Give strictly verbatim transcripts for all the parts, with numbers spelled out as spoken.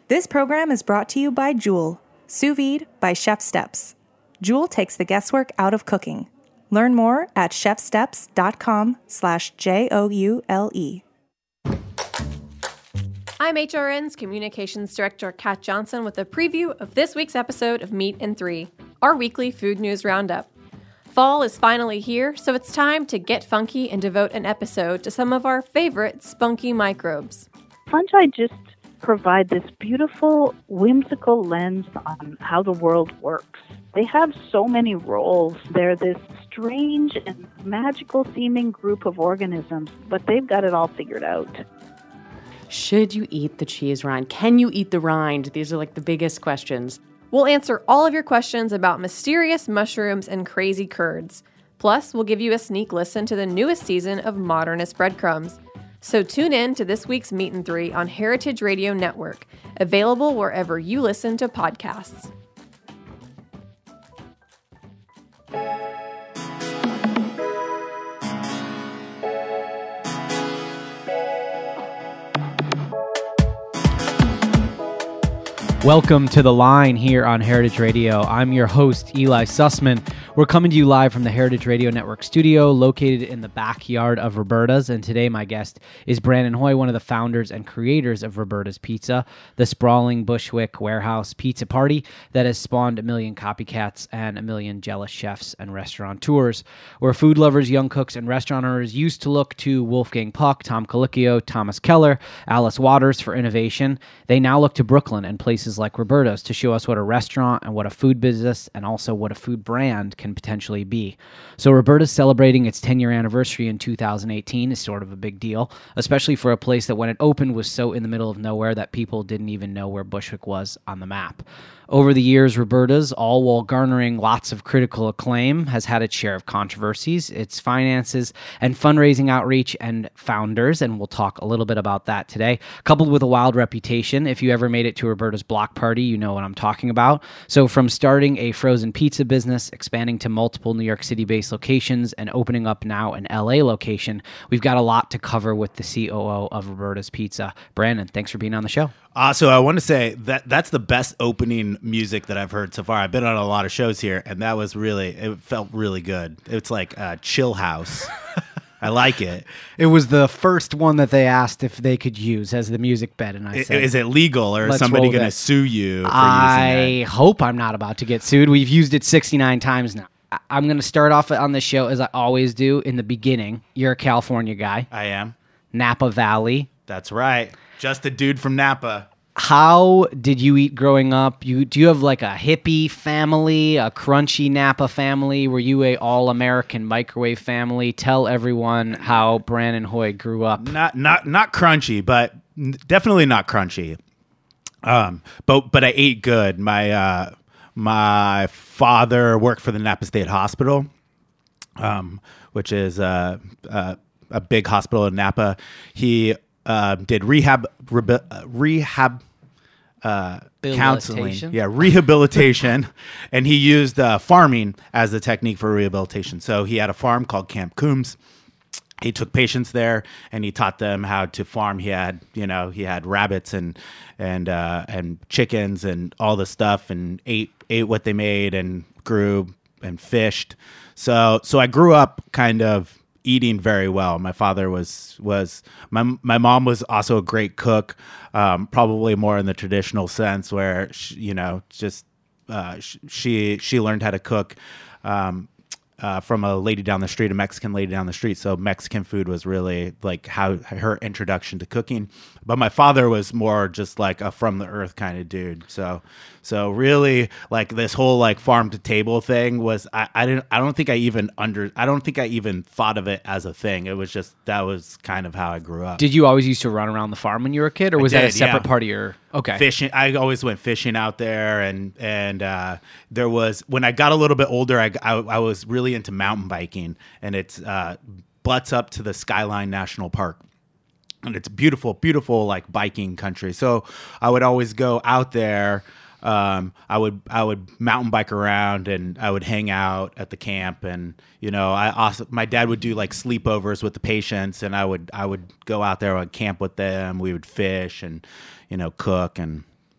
This program is brought to you by Joule, sous vide by Chef Steps. Joule takes the guesswork out of cooking. Learn more at chefsteps.com slash J O U L E. I'm H R N's Communications Director, Kat Johnson, with a preview of this week's episode of Meat and Three, our weekly food news roundup. Fall is finally here, so it's time to get funky and devote an episode to some of our favorite spunky microbes. Fungi just provide this beautiful, whimsical lens on how the world works. They have so many roles. They're this strange and magical-seeming group of organisms, but they've got it all figured out. Should you eat the cheese rind? Can you eat the rind? These are like the biggest questions. We'll answer all of your questions about mysterious mushrooms and crazy curds. Plus, we'll give you a sneak listen to the newest season of Modernist Breadcrumbs. So tune in to this week's Meat and Three on Heritage Radio Network, available wherever you listen to podcasts. Welcome to The Line here on Heritage Radio. I'm your host, Eli Sussman. We're coming to you live from the Heritage Radio Network studio located in the backyard of Roberta's, and today my guest is Brandon Hoy, one of the founders and creators of Roberta's Pizza, the sprawling Bushwick warehouse pizza party that has spawned a million copycats and a million jealous chefs and restaurateurs, where food lovers, young cooks, and restaurateurs used to look to Wolfgang Puck, Tom Colicchio, Thomas Keller, Alice Waters for innovation. They now look to Brooklyn and places like Roberta's to show us what a restaurant and what a food business and also what a food brand can potentially be. So Roberta's celebrating its ten-year anniversary in two thousand eighteen is sort of a big deal, especially for a place that when it opened was so in the middle of nowhere that people didn't even know where Bushwick was on the map. Over the years, Roberta's, all while garnering lots of critical acclaim, has had its share of controversies, its finances, and fundraising outreach and founders, and we'll talk a little bit about that today, coupled with a wild reputation. If you ever made it to Roberta's block party, you know what I'm talking about. So from starting a frozen pizza business, expanding to multiple New York City-based locations, and opening up now an L A location, we've got a lot to cover with the C O O of Roberta's Pizza. Brandon, thanks for being on the show. Uh, so I want to say that that's the best opening music that I've heard so far. I've been on a lot of shows here, and that was really, it felt really good. It's like uh, Chill House. I like it. It was the first one that they asked if they could use as the music bed, and I said, is it legal, or is somebody going to sue you for I using it? hope I'm not about to get sued. We've used it sixty-nine times now. I- I'm going to start off on this show, as I always do, in the beginning. You're a California guy. I am. Napa Valley. That's right. Just a dude from Napa. How did you eat growing up? You do you have like a hippie family, a crunchy Napa family? Were you a all-American microwave family? Tell everyone how Brandon Hoy grew up. Not not not crunchy, but definitely not crunchy. Um, but but I ate good. My uh, my father worked for the Napa State Hospital, um, which is uh, uh, a big hospital in Napa. He uh, did rehab rehab. rehab Uh, counseling, yeah, rehabilitation, and he used uh, farming as the technique for rehabilitation. So he had a farm called Camp Coombs. He took patients there and he taught them how to farm. He had, you know, he had rabbits and and uh, and chickens and all the stuff, and ate ate what they made and grew and fished. So so I grew up kind of eating very well. My father was was my my mom was also a great cook, um, probably more in the traditional sense, where she, you know, just uh, she she learned how to cook um, uh, from a lady down the street, a Mexican lady down the street. So Mexican food was really like how her introduction to cooking. But my father was more just like a from the earth kind of dude. So so really like this whole like farm to table thing was I, I didn't I don't think I even under I don't think I even thought of it as a thing. It was just that was kind of how I grew up. Did you always used to run around the farm when you were a kid, or was I that did, a separate yeah. part of your okay fishing? I always went fishing out there, and and uh, there was when I got a little bit older, I, I, I was really into mountain biking, and it's uh, butts up to the Skyline National Park. And it's beautiful, beautiful, like biking country. So I would always go out there. Um, I would I would mountain bike around, and I would hang out at the camp. And you know, I also my dad would do like sleepovers with the patients, and I would I would go out there, I would camp with them. We would fish and you know cook and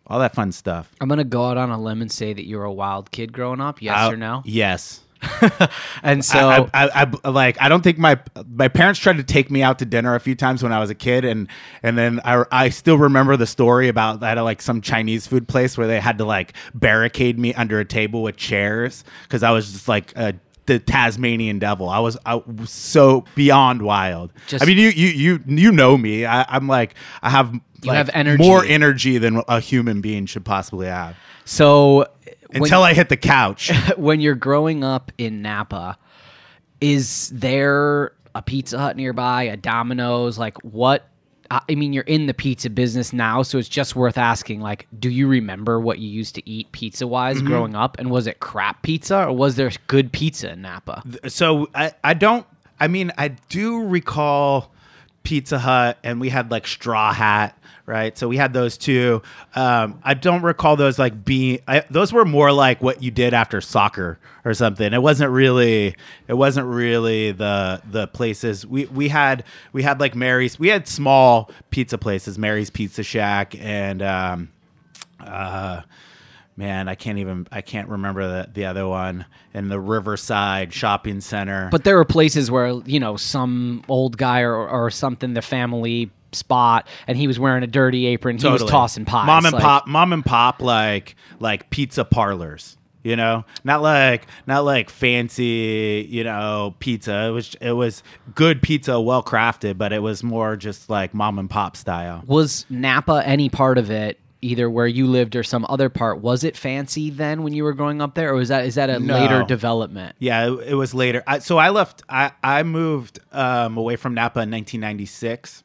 all that fun stuff. I'm gonna go out on a limb and say that you were a wild kid growing up. Yes I- or no? Yes. And so, I, I, I, like I don't think my my parents tried to take me out to dinner a few times when I was a kid, and and then I, I still remember the story about that, like some Chinese food place where they had to like barricade me under a table with chairs because I was just like a, the Tasmanian devil. I was I was so beyond wild. Just- I mean, you you you you know me. I, I'm like I have like, have energy. more energy than a human being should possibly have. so Until I hit the couch. when you're growing up in Napa, is there a Pizza Hut nearby, a Domino's? Like what? I mean, you're in the pizza business now, so it's just worth asking, like, do you remember what you used to eat pizza-wise Mm-hmm. growing up? And was it crap pizza, or was there good pizza in Napa? So I, I don't, I mean, I do recall Pizza Hut, and we had like Straw Hat, right? So we had those two. Um, I don't recall those like being, I, those were more like what you did after soccer or something. It wasn't really, it wasn't really the the places we we had. We had like Mary's. We had small pizza places, Mary's Pizza Shack, and um, uh. Man, I can't even, I can't remember the, the other one in the Riverside Shopping Center. But there were places where, you know, some old guy or, or something, the family spot, and he was wearing a dirty apron. He was tossing pies. Mom and like- pop, mom and pop, like like pizza parlors. You know, not like not like fancy, you know, pizza. It was it was good pizza, well crafted, but it was more just like mom and pop style. Was Napa any part of it? Either where you lived or some other part, was it fancy then when you were growing up there, or was that is that a No. later development? Yeah, it, it was later. I, so I left. I I moved um, away from Napa in nineteen ninety-six.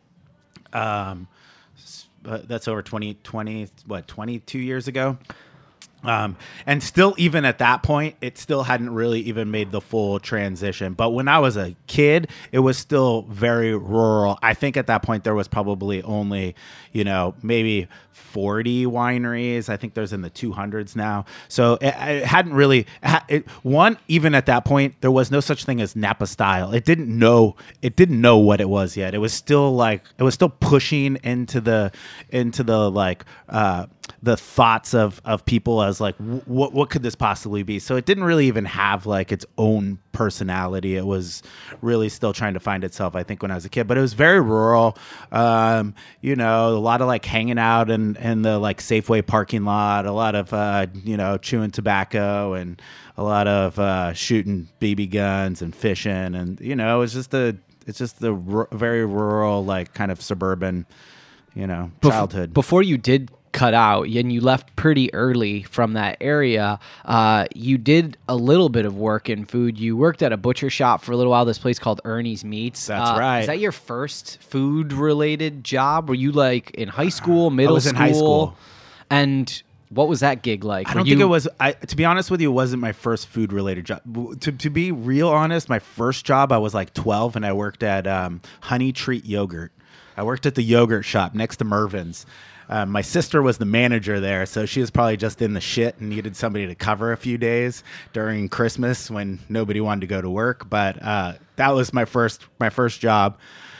Um, s- uh, that's over twenty, twenty, what, twenty-two years ago. Um, and still, even at that point, it still hadn't really even made the full transition. But when I was a kid, it was still very rural. I think at that point there was probably only, you know, maybe forty wineries. I think there's in the two hundreds now. So it, it hadn't really, it, one, even at that point, there was no such thing as Napa style. It didn't know, it didn't know what it was yet. It was still like, it was still pushing into the, into the like, uh, the thoughts of, of people as like, what what could this possibly be? So it didn't really even have like its own personality. It was really still trying to find itself, I think, when I was a kid. But it was very rural. Um, you know, a lot of like hanging out in, in the like Safeway parking lot, a lot of, uh, you know, chewing tobacco, and a lot of uh, shooting B B guns and fishing. And, you know, it was just a, it's just the r- very rural, like kind of suburban, you know, Bef- childhood. Before you did cut out and you left pretty early from that area, uh, you did a little bit of work in food. You worked at a butcher shop for a little while, this place called Ernie's Meats. That's Uh, right. Is that your first food related job? Were you like in high school, middle was in school? high school. And what was that gig like? I Were don't you, think it was. I, to be honest with you, it wasn't my first food related job. To, to be real honest, my first job, I was like twelve, and I worked at um, Honey Treat Yogurt. I worked at the yogurt shop next to Mervin's. Um, my sister was the manager there, so she was probably just in the shit and needed somebody to cover a few days during Christmas when nobody wanted to go to work. But uh, that was my first my first job.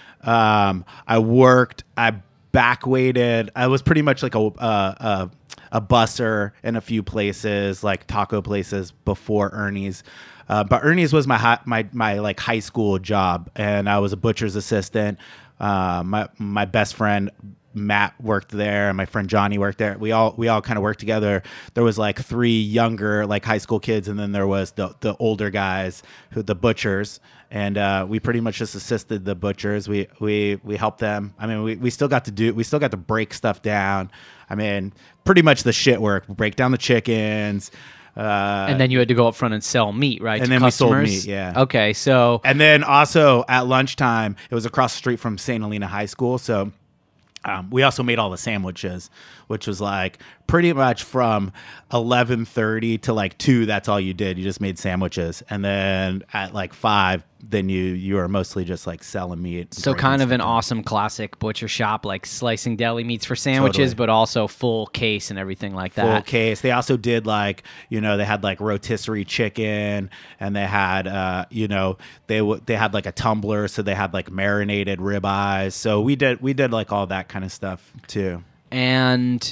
Um, I worked. I back waited. I was pretty much like a. Uh, uh, a busser in a few places, like taco places before Ernie's. Uh, but Ernie's was my hi- my my like high school job, and I was a butcher's assistant. Uh, my my best friend Matt worked there, and my friend Johnny worked there. We all we all kind of worked together. There was like three younger like high school kids, and then there was the the older guys, who the butchers. And uh, we pretty much just assisted the butchers. We we we helped them. I mean, we, we still got to do. We still got to break stuff down. I mean, pretty much the shit work. Break down the chickens. Uh, and then you had to go up front and sell meat, right? and to then we sold customers? meat, yeah. Okay, so and then also at lunchtime, it was across the street from Saint Helena High School. So um, we also made all the sandwiches, which was like pretty much from eleven thirty to like two. That's all you did. You just made sandwiches. And then at like five, then you you were mostly just like selling meat. So breaking kind of an stuff. awesome classic butcher shop, like slicing deli meats for sandwiches, Totally. but also full case and everything like Full that. case. They also did like, you know, they had like rotisserie chicken, and they had, uh, you know, they w- they had like a tumbler, so they had like marinated ribeyes. So we did we did like all that kind of stuff too. And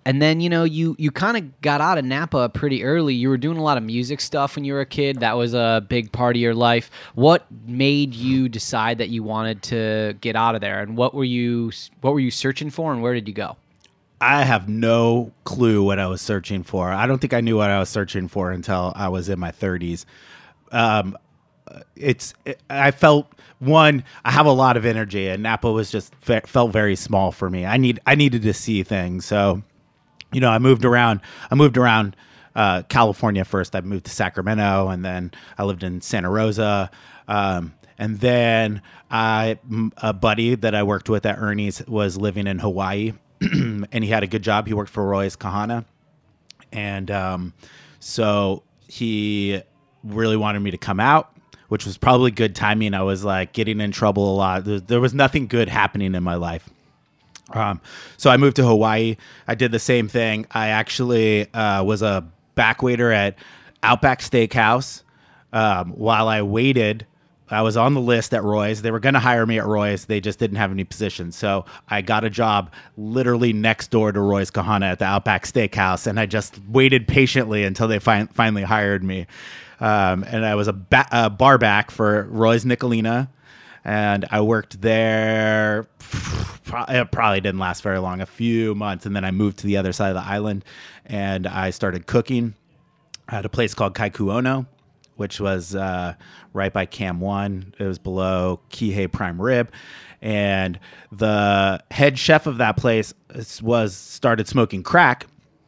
and then, you know, you, you kind of got out of Napa pretty early. You were doing a lot of music stuff when you were a kid. That was a big part of your life. What made you decide that you wanted to get out of there? And what were you what were you searching for, and where did you go? I have no clue what I was searching for. I don't think I knew what I was searching for until I was in my thirties. Um, it's it, I felt one. I have a lot of energy, and Napa was just fe- felt very small for me. I need I needed to see things, so you know I moved around. I moved around uh, California first. I moved to Sacramento, and then I lived in Santa Rosa. Um, and then I a buddy that I worked with at Ernie's was living in Hawaii. And he had a good job. He worked for Roy's Kahana. And um, so he really wanted me to come out, which was probably good timing. I was like getting in trouble a lot. There, there was nothing good happening in my life. Um, so I moved to Hawaii. I did the same thing. I actually uh, was a back waiter at Outback Steakhouse. Um, while I waited, I was on the list at Roy's. They were going to hire me at Roy's. They just didn't have any positions. So I got a job literally next door to Roy's Kahana at the Outback Steakhouse. And I just waited patiently until they fin- finally hired me. Um, and I was a, ba- a bar back for Roy's Nicolina. And I worked there. It probably didn't last very long, a few months. And then I moved to the other side of the island and I started cooking at a place called Kaikuono, which was uh, right by Cam One. It was below Kihei Prime Rib. And the head chef of that place was started smoking crack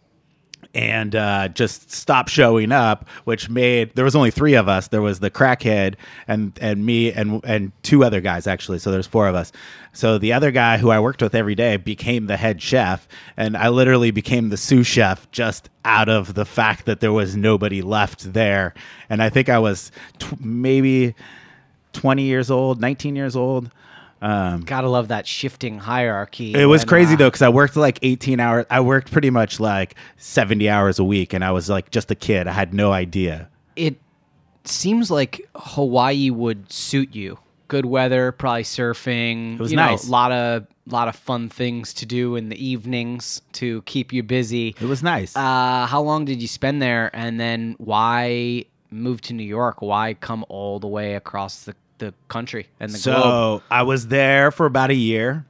and uh, just stopped showing up, which made, there was only three of us. There was the crackhead and, and me and, and two other guys, actually. So there's four of us. So the other guy who I worked with every day became the head chef. And I literally became the sous chef just out of the fact that there was nobody left there. And I think I was t- maybe twenty years old, nineteen years old. Um, Gotta love that shifting hierarchy. It was when, crazy uh, though, because I worked like eighteen hours. I worked pretty much like seventy hours a week, and I was like just a kid. I had no idea. It seems like Hawaii would suit you. Good weather, probably surfing. It was you nice. A lot of lot of fun things to do in the evenings to keep you busy. It was nice. Uh, how long did you spend there, and then why move to New York? Why come all the way across the the country and the so globe? I was there for about a year.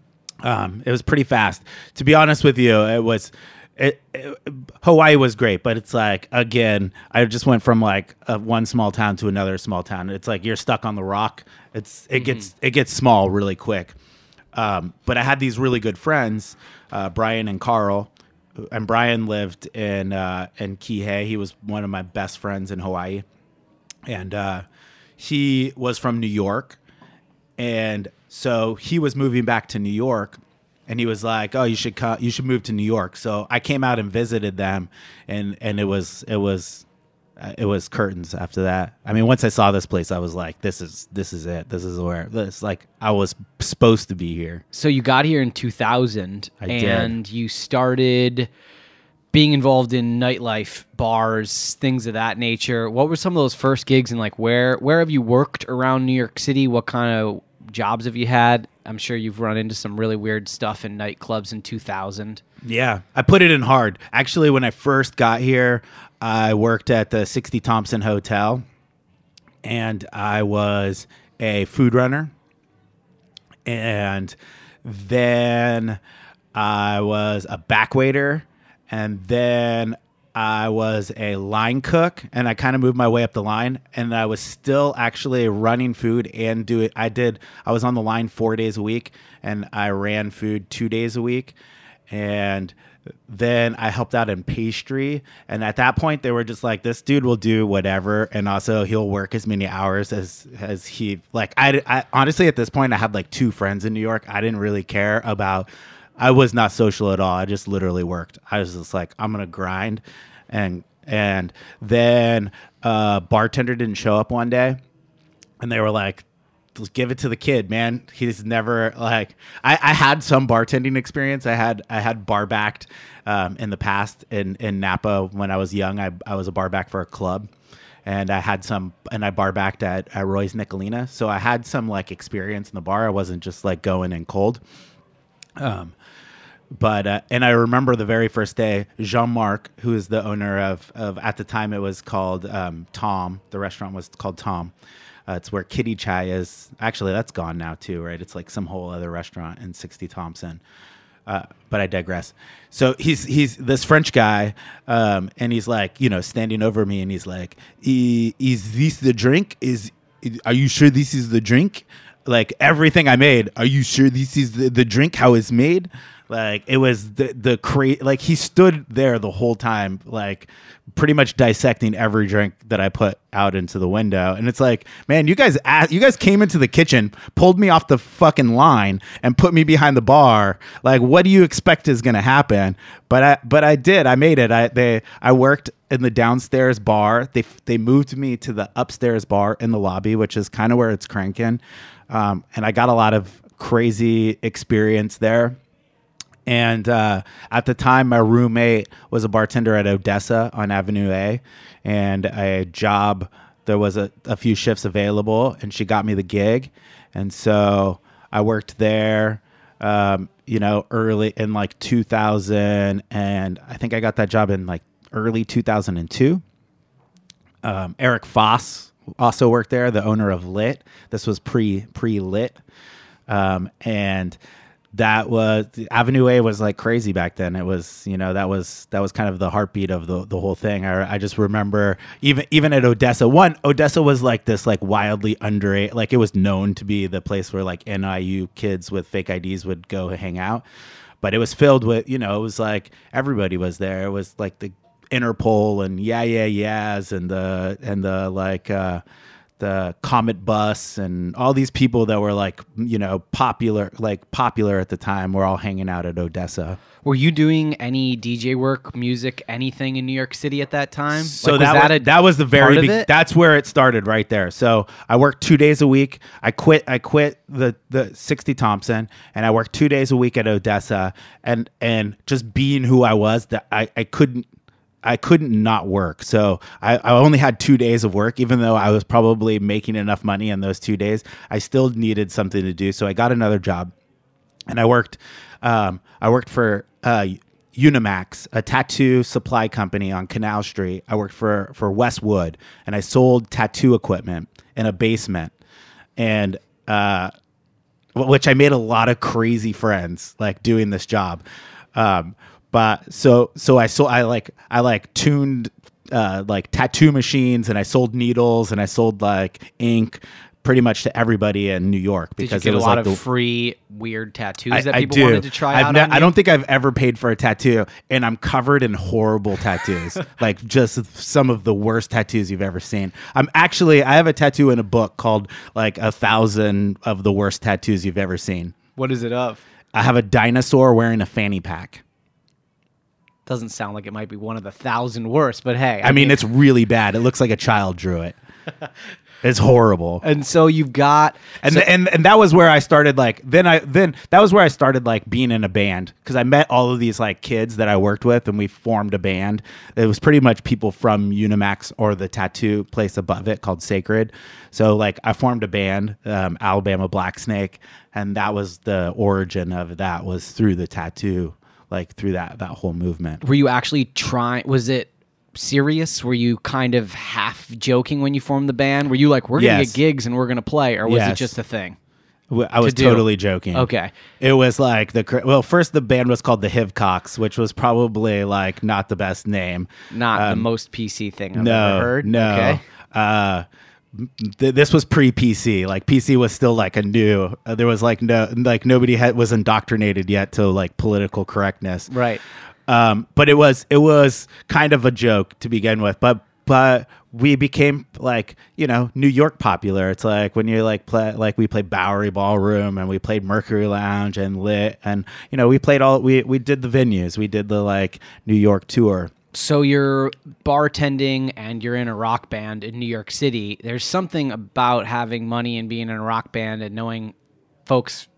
Um, it was pretty fast. To be honest with you, it was it, it, Hawaii was great, but it's like, again, I just went from like a, one small town to another small town. It's like you're stuck on the rock. It's it mm-hmm. gets it gets small really quick. Um, but I had these really good friends, uh, Brian and Carl, and Brian lived in uh, in Kihei. He was one of my best friends in Hawaii, and uh, he was from New York, and so he was moving back to New York, and he was like, "Oh, you should co- you should move to New York." So I came out and visited them, and and it was it was uh, it was curtains after that. I mean, once I saw this place, I was like, "This is this is it. This is where this like I was supposed to be here." So you got here in two thousand, I and did. you started being involved in nightlife, bars, things of that nature. What were some of those first gigs, and like where where have you worked around New York City? What kind of jobs have you had? I'm sure you've run into some really weird stuff in nightclubs in two thousand. Yeah, I put it in hard. Actually, when I first got here, I worked at the sixty Thompson Hotel, and I was a food runner. And then I was a back waiter. And then I was a line cook, and I kind of moved my way up the line. And I was still actually running food and do it. I did. I was on the line four days a week, and I ran food two days a week. And then I helped out in pastry. And at that point, they were just like, "This dude will do whatever, and also he'll work as many hours as as he like." I, I honestly, at this point, I had like two friends in New York. I didn't really care about. I was not social at all. I just literally worked. I was just like, I'm gonna grind, and and then a bartender didn't show up one day, and they were like, "Just give it to the kid, man. He's never like." I, I had some bartending experience. I had I had bar backed um, in the past in, in Napa when I was young. I I was a bar back for a club, and I had some, and I bar backed at, at Roy's Nicolina. So I had some like experience in the bar. I wasn't just like going in cold. Um. but uh, and I remember the very first day, Jean-Marc, who is the owner of of at the time it was called um, Tom. The restaurant was called Tom. Uh, it's where Kitty Chai is. Actually, that's gone now too, right? It's like some whole other restaurant in sixty Thompson. Uh, but I digress. So he's he's this French guy, um, and he's like, you know, standing over me, and he's like, "I- "Is this the drink? Is are you sure this is the drink? Like everything I made, are you sure this is the, the drink? How it's made?" Like it was the the cra- like he stood there the whole time, like pretty much dissecting every drink that I put out into the window. And it's like, man, you guys asked, you guys came into the kitchen, pulled me off the fucking line, and put me behind the bar. Like, what do you expect is gonna happen? But I but I did. I made it. I they I worked in the downstairs bar. They they moved me to the upstairs bar in the lobby, which is kind of where it's cranking. Um, and I got a lot of crazy experience there. And uh, at the time, my roommate was a bartender at Odessa on Avenue A, and a job, there was a, a few shifts available, and she got me the gig. And so I worked there, um, you know, early in like two thousand, and I think I got that job in like early two thousand two. Um, Eric Foss also worked there, the owner of Lit. This was pre, pre-Lit. Um, and... That was Avenue A was like crazy back then. It was, you know, that was that was kind of the heartbeat of the the whole thing. I, I just remember even even at Odessa, one Odessa was like this like wildly underage, like it was known to be the place where like N I U kids with fake I Ds would go hang out. But it was filled with, you know, it was like everybody was there. It was like the Interpol and yeah yeah yeahs and the and the like. Uh, the Comet Bus and all these people that were like, you know, popular, like popular at the time were all hanging out at Odessa. Were you doing any D J work, music, anything in New York City at that time? So like, that was, was that, a that was the very, part of be- it? that's where it started right there. So I worked two days a week. I quit, I quit the, the sixty Thompson, and I worked two days a week at Odessa, and, and just being who I was, that I, I couldn't, I couldn't not work. So I, I only had two days of work, even though I was probably making enough money in those two days. I still needed something to do. So I got another job, and I worked, um, I worked for, uh, Unimax, a tattoo supply company on Canal Street. I worked for, for Westwood, and I sold tattoo equipment in a basement, and, uh, which I made a lot of crazy friends like doing this job. Um, But so so I so I like I like tuned uh, like tattoo machines, and I sold needles, and I sold like ink pretty much to everybody in New York, because Did you get it was a lot like of the, free weird tattoos I, that I people do. wanted to try I've out ne- on I you? don't think I've ever paid for a tattoo, and I'm covered in horrible tattoos, like just some of the worst tattoos you've ever seen. I'm actually I have a tattoo in a book called like a thousand of the worst tattoos you've ever seen. What is it of? I have a dinosaur wearing a fanny pack. Doesn't sound like it might be one of the thousand worst, but hey. I, I mean, mean, it's really bad. It looks like a child drew it. It's horrible. And so you've got, and so, and and that was where I started. Like then I then that was where I started like being in a band, because I met all of these like kids that I worked with, and we formed a band. It was pretty much people from Unimax or the tattoo place above it called Sacred. So like I formed a band, um, Alabama Black Snake, and that was the origin of that, was through the tattoo, like through that that whole movement. were you actually trying? Was it serious? Were you kind of half joking when you formed the band? Were you like, we're gonna Yes. get gigs and we're gonna play, or was it Yes. just a thing? I was do. totally joking. Okay. It was like the cr- well, first the band was called the Hivcocks, which was probably like not the best name. Not the Um, most P C thing I've no, ever heard. no. Okay. Uh, th- this was pre-P C. Like P C was still like a new. Uh, there was like no, like nobody had was indoctrinated yet to like political correctness. Right. Um, but it was it was kind of a joke to begin with. But but we became like, you know, New York popular. It's like when you like play like we played Bowery Ballroom, and we played Mercury Lounge and Lit, and you know we played all we we did the venues. We did the like New York tour. So you're bartending and you're in a rock band in New York City. There's something about having money and being in a rock band and knowing folks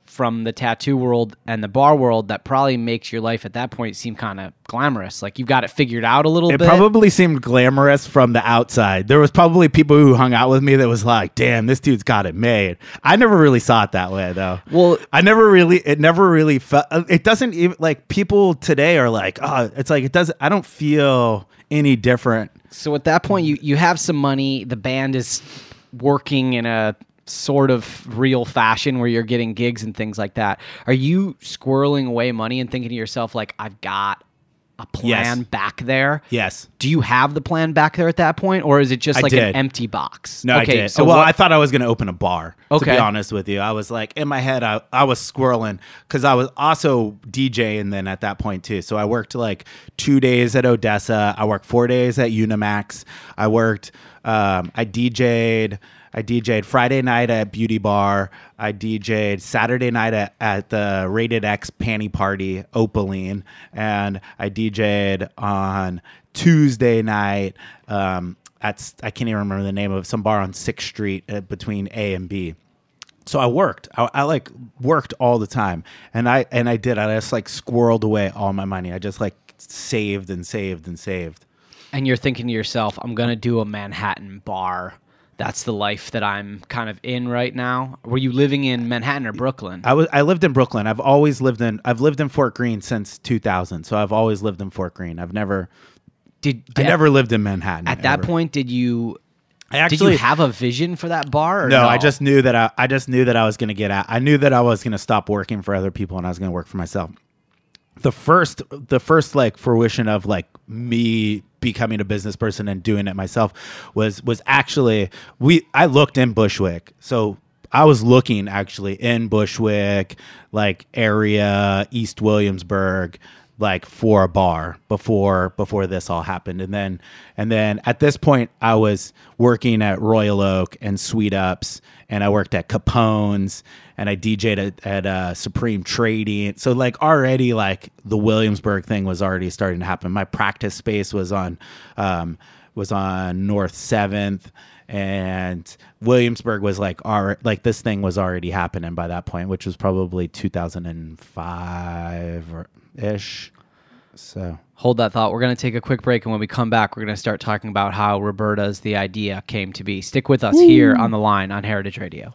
from the tattoo world and the bar world that probably makes your life at that point seem kind of glamorous. Like you've got it figured out a little It bit. probably seemed glamorous from the outside. There was probably people who hung out with me that was like, damn, this dude's got it made. I never really saw it that way though. Well, I never really, it never really felt, it doesn't even, like people today are like, oh, it's like, it doesn't, I don't feel any different. So at that point, you, you have some money. The band is working in a sort of real fashion where you're getting gigs and things like that. Are you squirreling away money and thinking to yourself, like, I've got a plan Yes. back there? Yes. Do you have the plan back there at that point? Or is it just I like did. an empty box? No, okay, I did. So well, what- I thought I was going to open a bar, to Okay. be honest with you. I was like, in my head, I, I was squirreling because I was also DJing then at that point too. So I worked like two days at Odessa. I worked four days at Unimax. I worked, um, I DJ'd. I DJ'd Friday night at Beauty Bar. I DJ'd Saturday night at, at the Rated X Panty Party, Opaline. And I DJ'd on Tuesday night um, at, I can't even remember the name of some bar on sixth Street uh, between A and B. So I worked. I, I like worked all the time. And I and I did. I just like squirreled away all my money. I just like saved and saved and saved. and you're thinking to yourself, I'm going to do a Manhattan bar. That's the life that I'm kind of in right now. Were you living in Manhattan or Brooklyn? I was. I lived in Brooklyn. I've always lived in. I've lived in Fort Greene since two thousand. So I've always lived in Fort Greene. I've never. Did, I did never lived in Manhattan. at that ever. point? Did you? I actually did you have a vision for that bar? Or no, no, I just knew that I. I just knew that I was going to get out. I knew that I was going to stop working for other people and I was going to work for myself. The first, the first like fruition of like me becoming a business person and doing it myself was was actually we. I looked in Bushwick, so I was looking actually in Bushwick, like area, East Williamsburg, like for a bar before before this all happened, and then and then at this point I was working at Royal Oak and Sweet Ups, and I worked at Capone's, and I D J'd at, at uh, Supreme Trading. So like already like the Williamsburg thing was already starting to happen. My practice space was on um, was on North Seventh. And Williamsburg was like, our, like this thing was already happening by that point, which was probably two thousand five or ish. So hold that thought. We're going to take a quick break, and when we come back, we're going to start talking about how Roberta's The Idea came to be. Stick with us Woo. Here on The Line on Heritage Radio.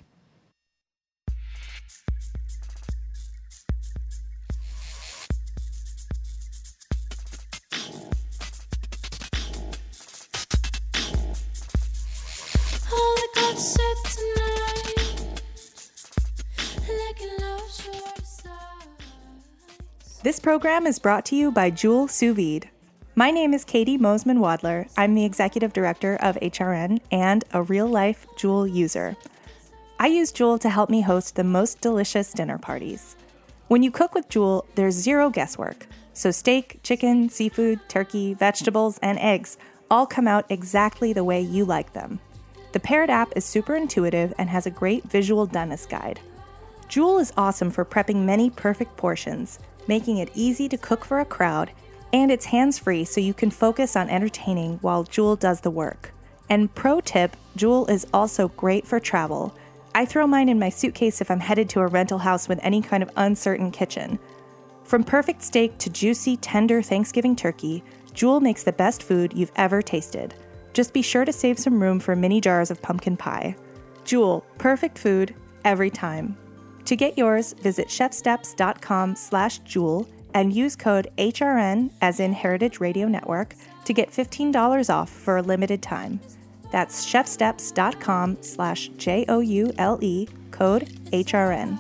This program is brought to you by Joule Sous Vide. My name is Katie Mosman Wadler. I'm the Executive Director of H R N and a real-life Joule user. I use Joule to help me host the most delicious dinner parties. When you cook with Joule, there's zero guesswork. So steak, chicken, seafood, turkey, vegetables, and eggs all come out exactly the way you like them. The Paired app is super intuitive and has a great visual dentist guide. Joule is awesome for prepping many perfect portions, making it easy to cook for a crowd, and it's hands-free so you can focus on entertaining while Joule does the work. And pro tip, Joule is also great for travel. I throw mine in my suitcase if I'm headed to a rental house with any kind of uncertain kitchen. From perfect steak to juicy, tender Thanksgiving turkey, Joule makes the best food you've ever tasted. Just be sure to save some room for mini jars of pumpkin pie. Joule, perfect food every time. To get yours, visit chefsteps.com slash Joule and use code H R N, as in Heritage Radio Network, to get fifteen dollars off for a limited time. That's chefsteps.com slash J O U L E, code H R N.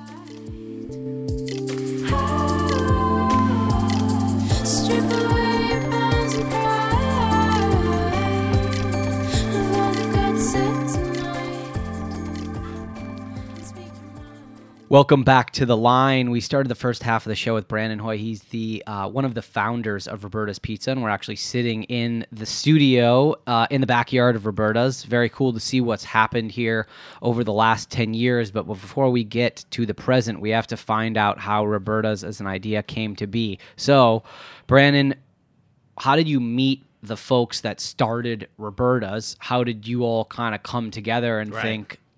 Welcome back to The Line. We started the first half of the show with Brandon Hoy. He's the uh, one of the founders of Roberta's Pizza, and we're actually sitting in the studio uh, in the backyard of Roberta's. Very cool to see what's happened here over the last ten years, but before we get to the present, we have to find out how Roberta's as an idea came to be. So, Brandon, how did you meet the folks that started Roberta's? How did you all kind of come together and Right. think,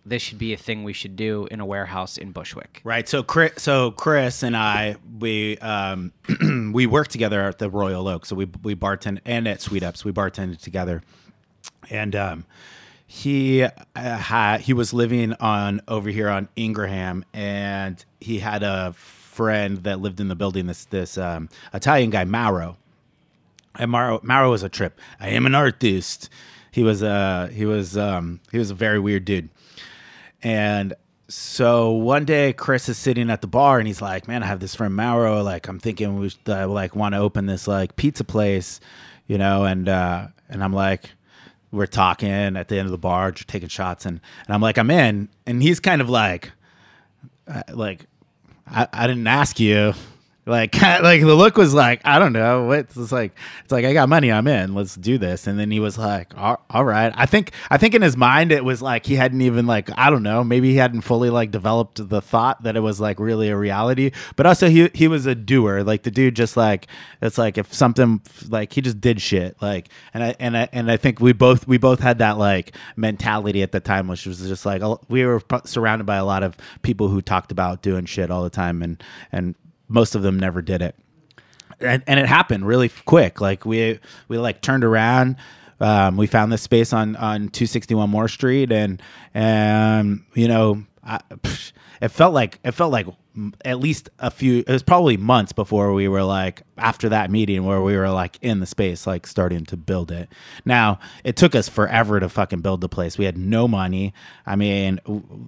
this should be a thing we should do in a warehouse in Bushwick. Right. So Chris, so Chris and I, we um, we worked together at the Royal Oak. So we we bartended, and at Sweet Ups we bartended together, and um, he uh, had he was living on over here on Ingraham, and he had a friend that lived in the building. This this um, Italian guy, Mauro. And Mauro, Mauro was a trip. I am an artist. He was a he was um, he was a very weird dude. And so one day Chris is sitting at the bar and he's like, man, I have this friend Mauro. Like, I'm thinking we should, uh, like want to open this like pizza place, you know? And, uh, and I'm like, we're talking at the end of the bar, just taking shots. And, and I'm like, I'm in. And he's kind of like, uh, like, I, I didn't ask you. Like, like the look was like, I don't know. It's it's like, it's like, I got money, I'm in. Let's do this. And then he was like, all, all right. I think, I think in his mind, it was like, he hadn't even like, I don't know, maybe he hadn't fully like developed the thought that it was like really a reality. But also he, he was a doer. Like the dude just like, it's like if something like he just did shit. Like, and I, and I, and I think we both, we both had that like mentality at the time, which was just like, we were surrounded by a lot of people who talked about doing shit all the time. And, and, most of them never did it. And, and it happened really quick. Like we, we like turned around, um, we found this space on, on two sixty-one Moore Street. And, and, you know, I, it felt like, it felt like at least a few, it was probably months before we were like, after that meeting where we were like in the space, like starting to build it. Now it took us forever to fucking build the place. We had no money. I mean,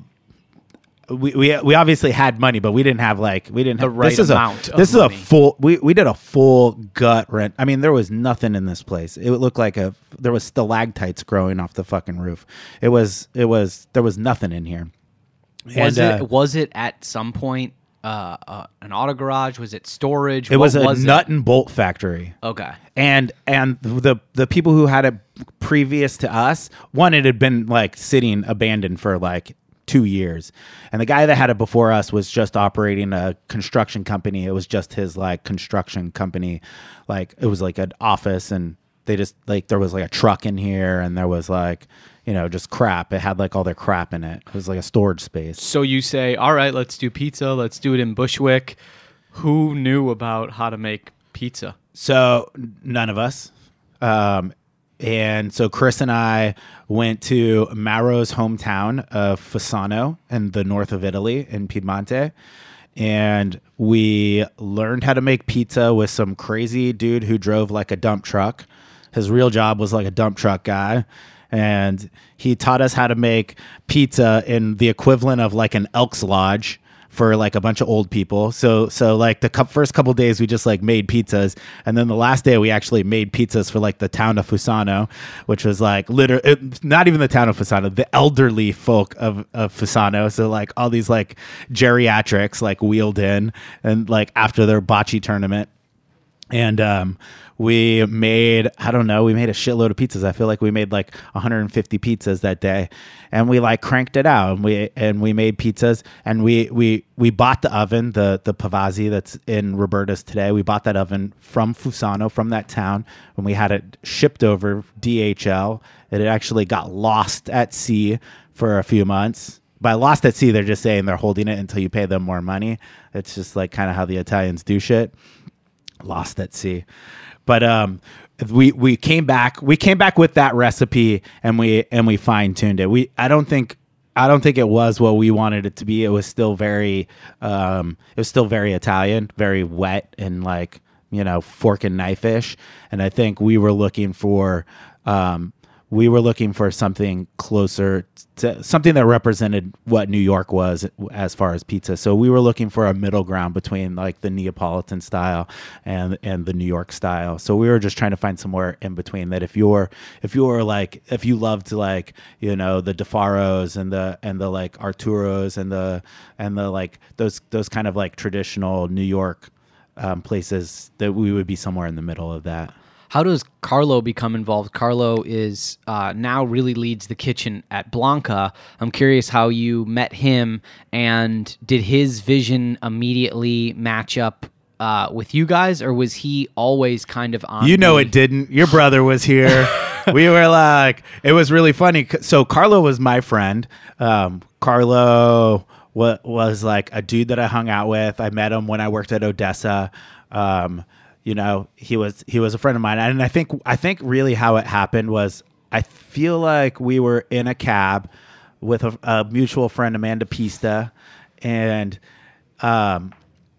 We, we we obviously had money, but we didn't have like we didn't The have right this is amount a of this money. is a full we, we did a full gut rent. I mean, there was nothing in this place. It looked like a there was stalactites growing off the fucking roof. It was it was there was nothing in here. Was And, it uh, was it at some point uh, uh, an auto garage? Was it storage? it What was a was nut it? and bolt factory. Okay. And and the the people who had it previous to us, one, it had been like sitting abandoned for like two years. And the guy that had it before us was just operating a construction company. It was just his like construction company. Like it was like an office, and they just like, there was like a truck in here, and there was like, you know, just crap. It had like all their crap in it. It was like a storage space. So you say, all right, let's do pizza. Let's do it in Bushwick. Who knew about how to make pizza? So none of us. Um, and so Chris and I went to Mauro's hometown of Fusano in the north of Italy in Piedmonte. And we learned how to make pizza with some crazy dude who drove like a dump truck. His real job was like a dump truck guy. And he taught us how to make pizza in the equivalent of like an Elks Lodge for like a bunch of old people. So, so like the cu- first couple days we just like made pizzas. And then the last day we actually made pizzas for like the town of Fusano, which was like literally not even the town of Fusano, the elderly folk of, of Fusano. So like all these like geriatrics like wheeled in and like after their bocce tournament. And um, we made, I don't know, we made a shitload of pizzas. I feel like we made like one hundred fifty pizzas that day, and we like cranked it out, and we and we made pizzas, and we we we bought the oven, the the Pavazzi that's in Roberta's today. We bought that oven from Fusano, from that town, and we had it shipped over D H L. It actually got lost at sea for a few months. By lost at sea, they're just saying they're holding it until you pay them more money. It's just like kind of how the Italians do shit. Lost at sea. But um we we came back we came back with that recipe, and we and we fine-tuned it. We I don't think I don't think it was what we wanted it to be. It was still very um it was still very Italian, very wet and like, you know, fork and knife-ish. And I think we were looking for um we were looking for something closer to something that represented what New York was as far as pizza. So we were looking for a middle ground between like the Neapolitan style and and the New York style. So we were just trying to find somewhere in between that if you're if you're like if you loved like, you know, the DeFaros and the and the like Arturos and the and the like those those kind of like traditional New York um, places, that we would be somewhere in the middle of that. How does Carlo become involved? Carlo is uh, now really leads the kitchen at Blanca. I'm curious how you met him, and did his vision immediately match up uh, with you guys, or was he always kind of on? You know the- it didn't. Your brother was here. We were like, it was really funny. So Carlo was my friend. Um, Carlo wa- was like a dude that I hung out with. I met him when I worked at Odessa. Um, you know, he was he was a friend of mine, and I think I think really how it happened was I feel like we were in a cab with a, a mutual friend, Amanda Pista, and um,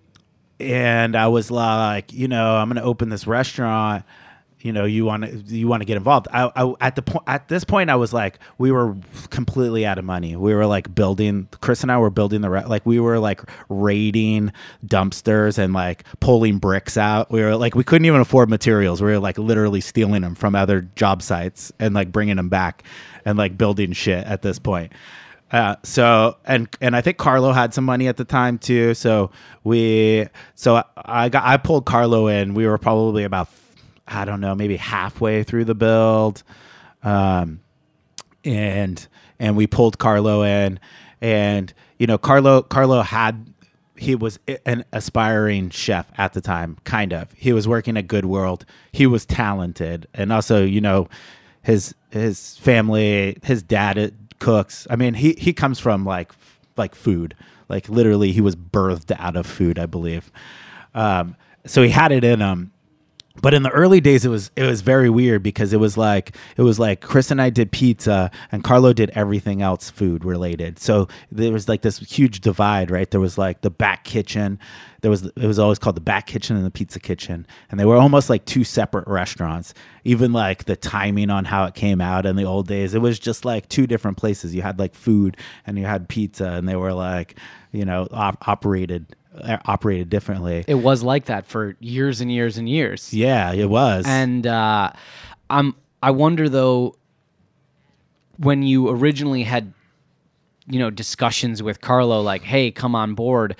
and I was like, you know, I'm going to open this restaurant. You know, you want to you want to get involved. I, I at the point at this point, I was like, we were completely out of money. We were like building. Chris and I were building the re- like we were like raiding dumpsters and like pulling bricks out. We were like we couldn't even afford materials. We were like literally stealing them from other job sites and like bringing them back and like building shit at this point. Uh, so and and I think Carlo had some money at the time too. So we so I got I pulled Carlo in. We were probably about. I don't know, maybe halfway through the build. Um, and, and we pulled Carlo in, and, you know, Carlo, Carlo had, he was an aspiring chef at the time, kind of. He was working at Good World. He was talented. And also, you know, his, his family, his dad cooks. I mean, he, he comes from like, like food, like literally he was birthed out of food, I believe. Um, so he had it in him. But in the early days, it was it was very weird because it was like it was like Chris and I did pizza and Carlo did everything else food related. So there was like this huge divide, right? There was like the back kitchen. There was it was always called the back kitchen and the pizza kitchen, and they were almost like two separate restaurants. Even like the timing on how it came out in the old days, it was just like two different places. You had like food and you had pizza, and they were like, you know, op- operated. operated differently. It was like that for years and years and years. Yeah, it was. And uh, I'm, I wonder, though, when you originally had, you know, discussions with Carlo, like, hey, come on board,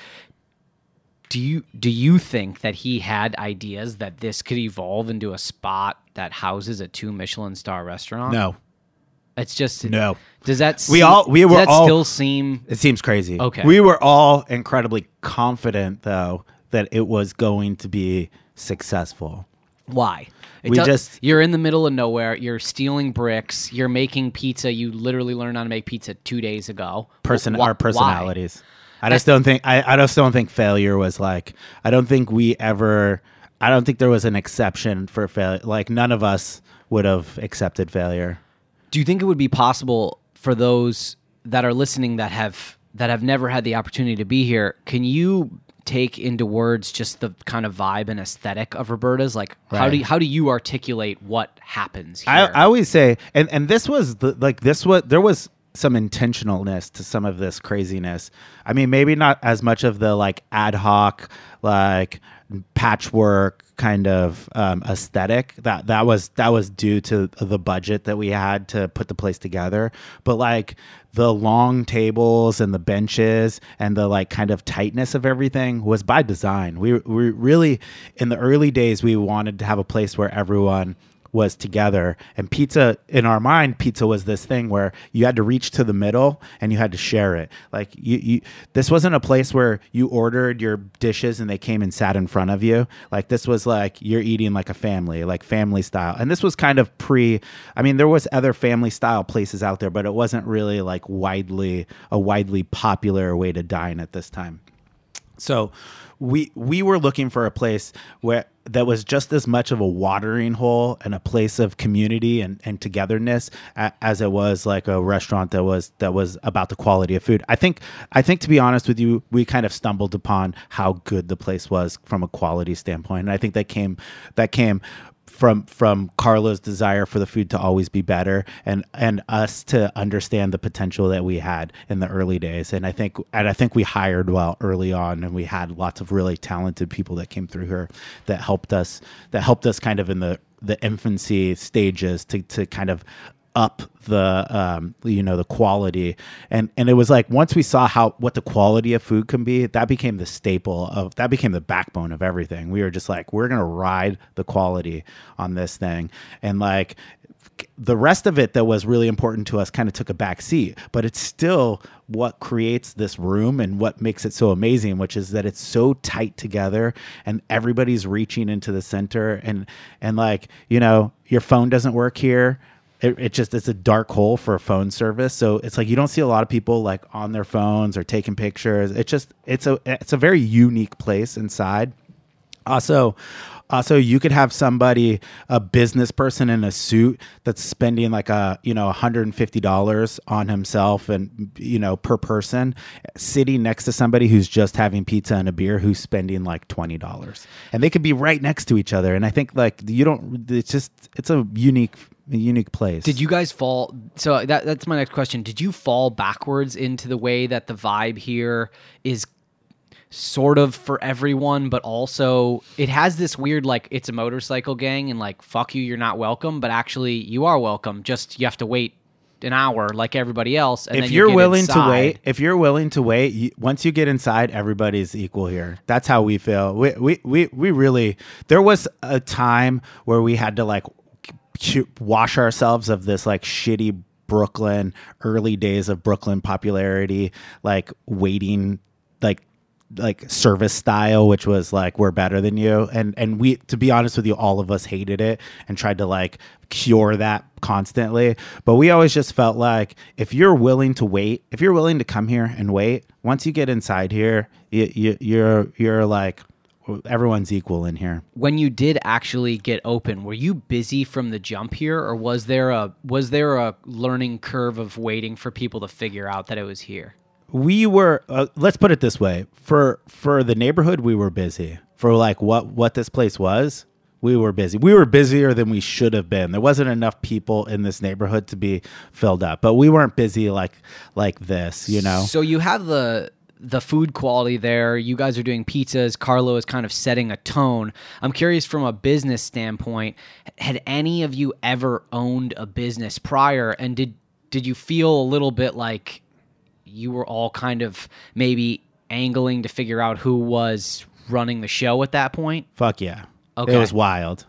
do you do you think that he had ideas that this could evolve into a spot that houses a two Michelin star restaurant? No. It's just no. Does that we seem, all we were does that all, still seem? It seems crazy. Okay. We were all incredibly confident though that it was going to be successful. Why? It we does, just you're in the middle of nowhere. You're stealing bricks. You're making pizza. You literally learned how to make pizza two days ago. person Wh- our personalities. Why? I just don't think I, I just don't think failure was like I don't think we ever I don't think there was an exception for failure. Like none of us would have accepted failure. Do you think it would be possible for those that are listening that have that have never had the opportunity to be here? Can you take into words just the kind of vibe and aesthetic of Roberta's? Like, Right. how do you, how do you articulate what happens here? I, I always say, and, and this was the, like this was there was some intentionalness to some of this craziness. I mean, maybe not as much of the like ad hoc, like patchwork kind of um, aesthetic. That that was that was due to the budget that we had to put the place together. But like the long tables and the benches and the like kind of tightness of everything was by design. We we really in the early days we wanted to have a place where everyone was together, and pizza in our mind pizza was this thing where you had to reach to the middle and you had to share it. Like you, you this wasn't a place where you ordered your dishes and they came and sat in front of you. Like this was like you're eating like a family, like family style. And this was kind of pre I mean there was other family style places out there, but it wasn't really like widely a widely popular way to dine at this time. So we we were looking for a place where that was just as much of a watering hole and a place of community and, and togetherness a, as it was like a restaurant that was that was about the quality of food. I think I think to be honest with you, we kind of stumbled upon how good the place was from a quality standpoint, and I think that came that came. From from Carlo's desire for the food to always be better, and and us to understand the potential that we had in the early days, and I think and I think we hired well early on, and we had lots of really talented people that came through here that helped us that helped us kind of in the the infancy stages to to kind of up the um you know the quality, and and it was like once we saw how what the quality of food can be, that became the staple of that became the backbone of everything. We were just like, we're gonna ride the quality on this thing, and like the rest of it that was really important to us kind of took a back seat, but it's still what creates this room and what makes it so amazing, which is that it's so tight together and everybody's reaching into the center, and, and like, you know, your phone doesn't work here. It, it just, it's a dark hole for a phone service. So it's like, you don't see a lot of people like on their phones or taking pictures. It just, it's a, it's a very unique place inside. Also, Also, you could have somebody, a business person in a suit that's spending like a, you know, one hundred fifty dollars on himself and, you know, per person, sitting next to somebody who's just having pizza and a beer who's spending like twenty dollars. And they could be right next to each other. And I think like you don't, it's just, it's a unique, a unique place. Did you guys fall? So that that's my next question. Did you fall backwards into the way that the vibe here is sort of for everyone, but also it has this weird, like, it's a motorcycle gang and like, fuck you, you're not welcome, but actually you are welcome. Just you have to wait an hour like everybody else. And if then you're you get willing inside. to wait, if you're willing to wait, you, once you get inside, everybody's equal here. That's how we feel. We, we, we, we really, there was a time where we had to like wash ourselves of this like shitty Brooklyn, early days of Brooklyn popularity, like waiting, like, like service style, which was like, we're better than you. And, and we, to be honest with you, all of us hated it and tried to like cure that constantly. But we always just felt like if you're willing to wait, if you're willing to come here and wait, once you get inside here, you, you, you're, you're like, everyone's equal in here. When you did actually get open, were you busy from the jump here, or was there a, was there a learning curve of waiting for people to figure out that it was here? We were, uh, let's put it this way, for for the neighborhood, we were busy. For like what, what this place was, we were busy. We were busier than we should have been. There wasn't enough people in this neighborhood to be filled up, but we weren't busy like like this, you know? So you have the the food quality there. You guys are doing pizzas. Carlo is kind of setting a tone. I'm curious from a business standpoint, had any of you ever owned a business prior, and did did you feel a little bit like you were all kind of maybe angling to figure out who was running the show at that point? Fuck yeah. Okay. It was wild.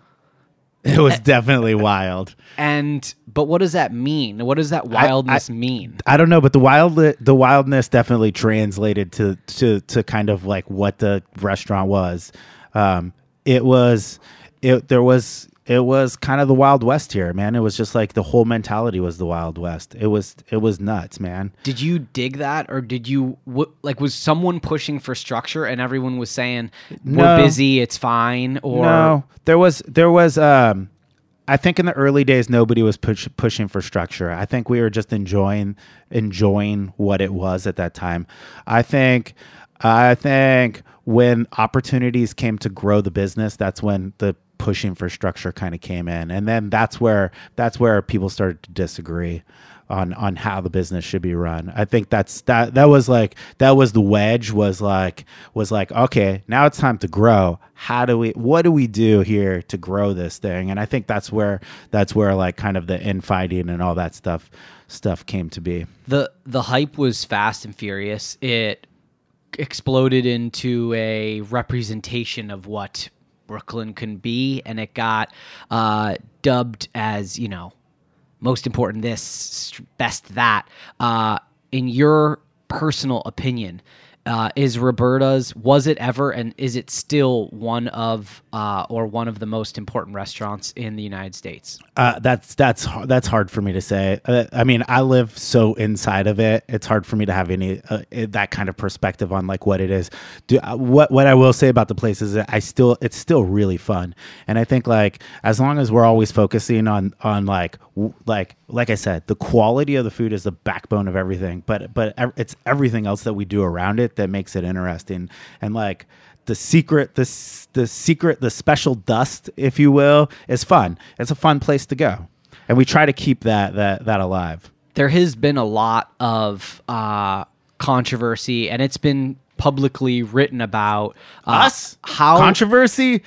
It was definitely wild. And, but what does that mean? What does that wildness I, I, mean? I don't know, but the wild, the wildness definitely translated to, to, to kind of like what the restaurant was. Um, it was, it, there was, it was kind of the Wild West here, man. It was just like the whole mentality was the Wild West. It was, it was nuts, man. Did you dig that, or did you w- like? Was someone pushing for structure, and everyone was saying, "We're No. busy, it's fine"? Or No, there was, there was. Um, I think in the early days, nobody was push, pushing for structure. I think we were just enjoying, enjoying what it was at that time. I think, I think when opportunities came to grow the business, that's when the pushing for structure kind of came in, and then that's where that's where people started to disagree on on how the business should be run. I think that's that that was like that was the wedge was like was like okay, now it's time to grow. How do we what do we do here to grow this thing? And I think that's where that's where like kind of the infighting and all that stuff stuff came to be. the the hype was fast and furious. It exploded into a representation of what Brooklyn can be, and it got uh, dubbed as, you know, most important this, best that. Uh, in your personal opinion, uh, is Roberta's, was it ever, and is it still one of uh, or one of the most important restaurants in the United States? Uh, that's that's that's hard for me to say. Uh, I mean, I live so inside of it. It's hard for me to have any uh, that kind of perspective on like what it is. Do, uh, what what I will say about the place is that I still it's still really fun, and I think like as long as we're always focusing on on like w- like like I said, the quality of the food is the backbone of everything. But but ev- it's everything else that we do around it that makes it interesting, and like. The secret, the, the secret, the special dust, if you will, is fun. It's a fun place to go. And we try to keep that that that alive. There has been a lot of uh, controversy, and it's been publicly written about. Uh, Us? How Controversy?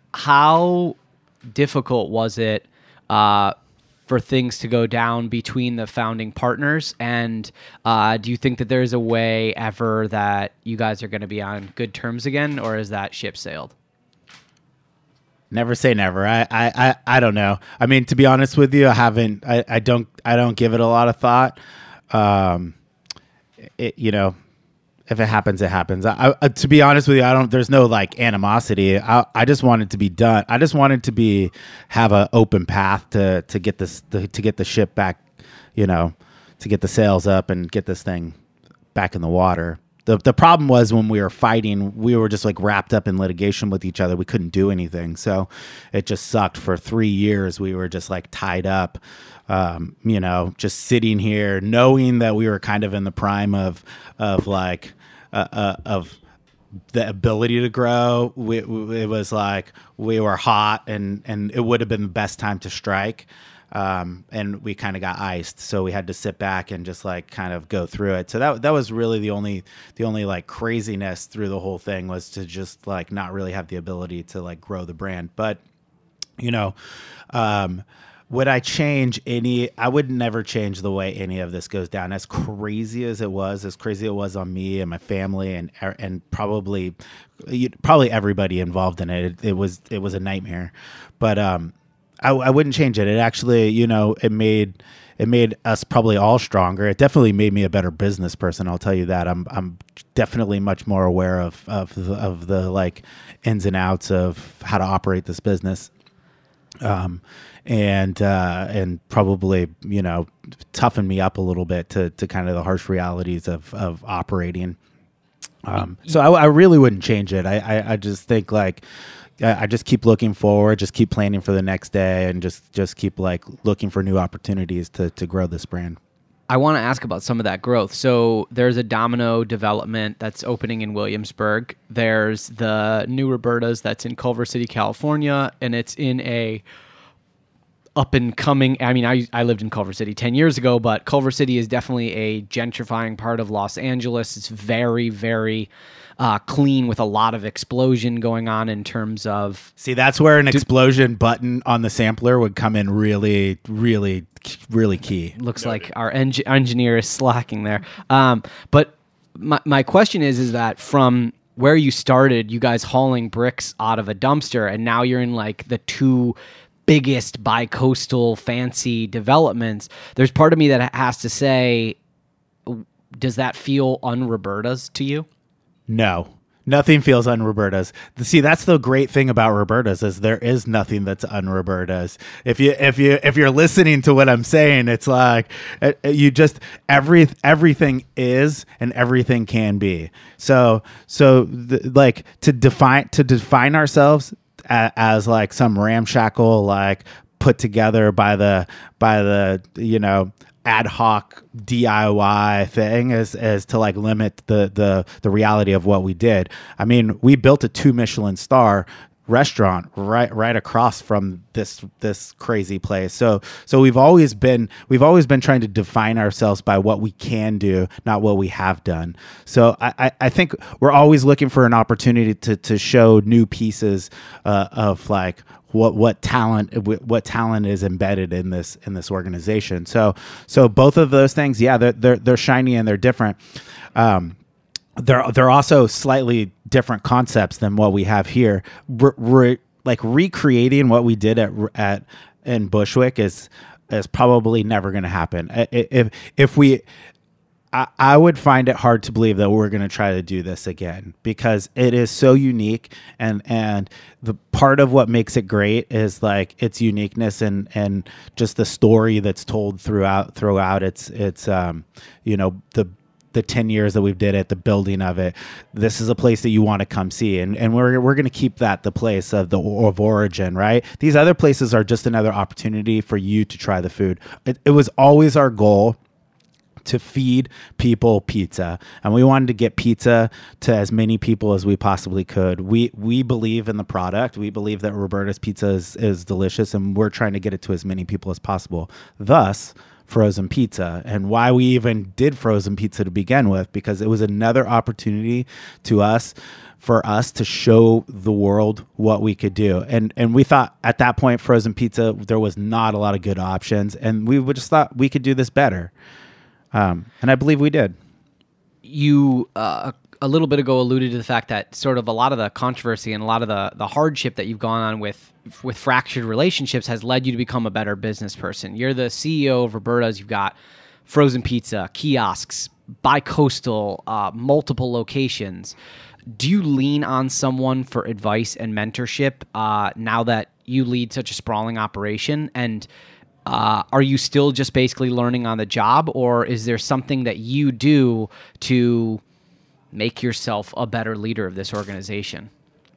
How difficult was it uh, for things to go down between the founding partners? And uh, do you think that there's a way ever that you guys are going to be on good terms again, or is that ship sailed? Never say never. I, I, I, I don't know. I mean, to be honest with you, I haven't. I, I don't. I don't give it a lot of thought. Um, it, you know, if it happens, it happens. I, I, to be honest with you, I don't. There's no like animosity. I, I just want it to be done. I just wanted to be have an open path to to get this to, to get the ship back. You know, to get the sails up and get this thing back in the water. The the problem was when we were fighting, we were just like wrapped up in litigation with each other. We couldn't do anything. So it just sucked for three years. We were just like tied up, um, you know, just sitting here knowing that we were kind of in the prime of, of like, uh, uh, of the ability to grow. We, we, it was like we were hot and, and it would have been the best time to strike. Um, and we kind of got iced, so we had to sit back and just like kind of go through it. So that that was really the only the only like craziness through the whole thing was to just like not really have the ability to like grow the brand. But you know, um, would I change any? I would never change the way any of this goes down. As crazy as it was, as crazy it was on me and my family, and and probably probably everybody involved in it. It, it was it was a nightmare, but um. I, I wouldn't change it. It actually, you know, it made it made us probably all stronger. It definitely made me a better business person. I'll tell you that. I'm I'm definitely much more aware of of the, of the like ins and outs of how to operate this business, um, and uh, and probably you know toughen me up a little bit to to kind of the harsh realities of of operating. Um, so I, I really wouldn't change it. I, I I just think like. I just keep looking forward, just keep planning for the next day, and just, just keep like looking for new opportunities to, to grow this brand. I want to ask about some of that growth. So there's a Domino development that's opening in Williamsburg. There's the new Roberta's that's in Culver City, California, and it's in a up and coming. I mean, I I lived in Culver City ten years ago, but Culver City is definitely a gentrifying part of Los Angeles. It's very, very Uh, clean with a lot of explosion going on in terms of... See, that's where an explosion button on the sampler would come in really, really, really key. Looks Noted. Like our eng- engineer is slacking there. Um, but my, my question is, is that from where you started, you guys hauling bricks out of a dumpster, and now you're in like the two biggest bi-coastal fancy developments, there's part of me that has to say, does that feel un-Roberta's to you? No, nothing feels un-Roberta's. See, that's the great thing about Roberta's is there is nothing that's un-Roberta's. If you if you if you're listening to what I'm saying, it's like you just every everything is and everything can be. So so the, like to define to define ourselves as, as like some ramshackle like put together by the by the you know. ad hoc D I Y thing as as to like limit the the the reality of what we did. I mean, we built a two Michelin star restaurant right right across from this this crazy place. So so we've always been we've always been trying to define ourselves by what we can do, not what we have done. So I I, I think we're always looking for an opportunity to to show new pieces uh, of like what what talent what talent is embedded in this in this organization. So so both of those things, yeah, they're they're, they're shiny and they're different. Um, they're they're also slightly different concepts than what we have here. We're, we're like recreating what we did at at in Bushwick is is probably never going to happen. If if we I, I would find it hard to believe that we're going to try to do this again because it is so unique, and and the part of what makes it great is like its uniqueness and and just the story that's told throughout throughout its its um you know the the ten years that we've did it, the building of it. This is a place that you want to come see, and and we're we're going to keep that the place of the of origin, right? These other places are just another opportunity for you to try the food. It, it was always our goal to feed people pizza, and we wanted to get pizza to as many people as we possibly could. We we believe in the product. We believe that Roberta's pizza is, is delicious, and we're trying to get it to as many people as possible. Thus, frozen pizza, and why we even did frozen pizza to begin with, because it was another opportunity to us for us to show the world what we could do. And and we thought at that point, frozen pizza, there was not a lot of good options, and we just thought we could do this better. Um, and I believe we did. You, uh, a little bit ago alluded to the fact that sort of a lot of the controversy and a lot of the, the hardship that you've gone on with with fractured relationships has led you to become a better business person. You're the C E O of Roberta's. You've got frozen pizza, kiosks, bi-coastal, uh, multiple locations. Do you lean on someone for advice and mentorship uh, now that you lead such a sprawling operation? And uh, are you still just basically learning on the job, or is there something that you do to make yourself a better leader of this organization?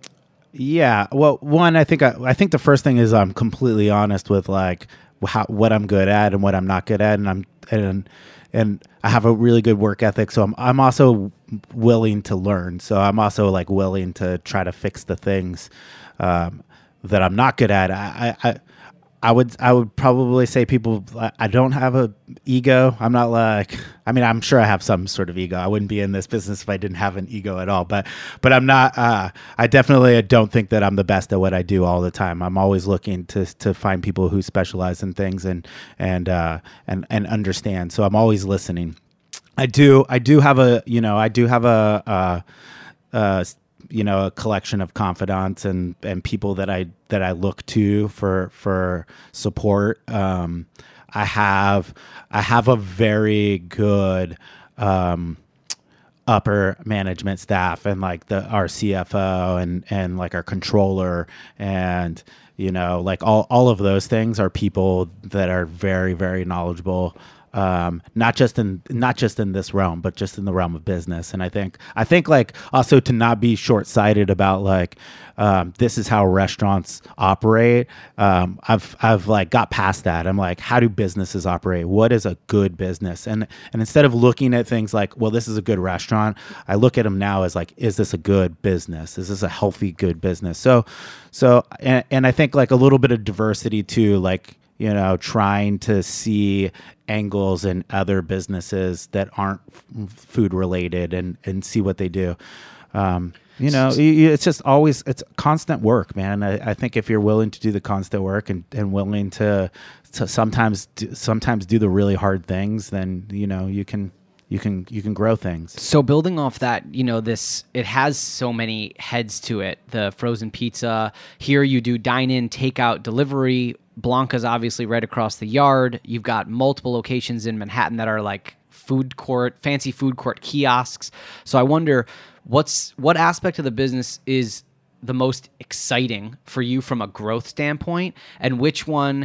Yeah. Well, one, I think I, I think the first thing is I'm completely honest with like how, what I'm good at and what I'm not good at, and I'm and and I have a really good work ethic. So I'm I'm also willing to learn. So I'm also like willing to try to fix the things um, that I'm not good at. I, I I would I would probably say people I don't have a ego. I'm not like I mean I'm sure I have some sort of ego. I wouldn't be in this business if I didn't have an ego at all. But but I'm not. Uh, I definitely don't think that I'm the best at what I do all the time. I'm always looking to to find people who specialize in things and and uh, and and understand. So I'm always listening. I do I do have a you know I do have a. Uh, uh, you know, a collection of confidants and, and people that I, that I look to for, for support. Um, I have, I have a very good, um, upper management staff and like the, our C F O and, and like our controller and, you know, like all, all of those things are people that are very, very knowledgeable. Um, not just in not just in this realm, but just in the realm of business. And I think I think like also to not be short-sighted about like um, this is how restaurants operate. Um, I've I've like got past that. I'm like, how do businesses operate? What is a good business? And and instead of looking at things like, well, this is a good restaurant, I look at them now as like, is this a good business? Is this a healthy, good business? So so and, and I think like a little bit of diversity too, like. You know, trying to see angles in other businesses that aren't f- food related and, and see what they do. Um, you know, it's just always, it's constant work, man. I, I think if you're willing to do the constant work and, and willing to, to sometimes, do, sometimes do the really hard things, then, you know, you can, you can, you can grow things. So building off that, you know, this, it has so many heads to it. The frozen pizza here, you do dine in, takeout, delivery. Blanca's obviously right across the yard. You've got multiple locations in Manhattan that are like food court, fancy food court kiosks. So I wonder what's what aspect of the business is the most exciting for you from a growth standpoint, and which one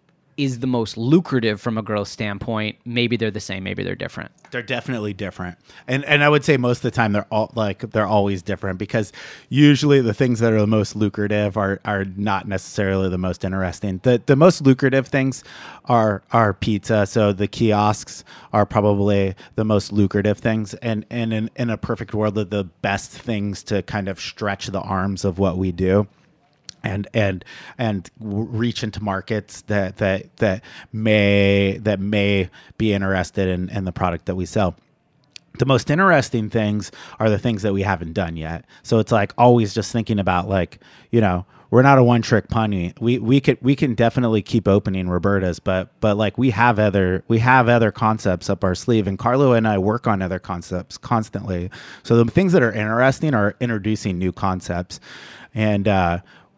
is the most lucrative from a growth standpoint? Maybe they're the same, maybe they're different. They're definitely different. And and I would say most of the time they're all like they're always different, because usually the things that are the most lucrative are are not necessarily the most interesting. The the most lucrative things are are pizza. So the kiosks are probably the most lucrative things, and and in, in a perfect world, the, the best things to kind of stretch the arms of what we do. And and and reach into markets that that that may that may be interested in, in the product that we sell. The most interesting things are the things that we haven't done yet. So it's like always just thinking about, like, you know, we're not a one trick pony. We we could we can definitely keep opening Roberta's, but but like we have other we have other concepts up our sleeve, and Carlo and I work on other concepts constantly. So the things that are interesting are introducing new concepts, and uh,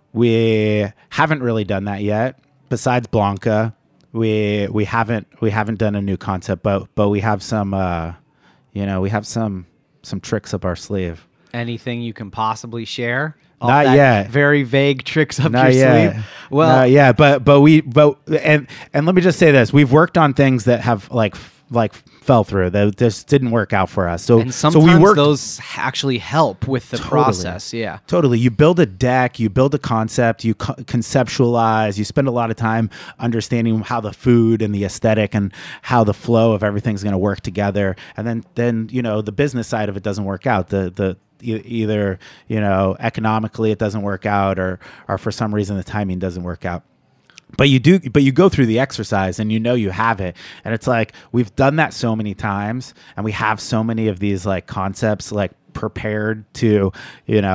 we haven't really done that yet. Besides Blanca, we we haven't we haven't done a new concept, but but we have some uh, you know we have some some tricks up our sleeve. Anything you can possibly share? All Not that yet. Very vague tricks up Not your yet. sleeve. Well, Not yet, but but we but and and let me just say this: we've worked on things that have like f- like fell through, that just didn't work out for us. So and so sometimes we worked, those actually help with the Totally. process. Yeah. Totally. You build a deck, you build a concept, you co- conceptualize, you spend a lot of time understanding how the food and the aesthetic and how the flow of everything's going to work together. And then, then, you know, the business side of it doesn't work out. The, the, e- either, you know, economically it doesn't work out, or, or for some reason the timing doesn't work out. But you do, but you go through the exercise and you know you have it. And it's like, we've done that so many times, and we have so many of these like concepts like prepared to, you know,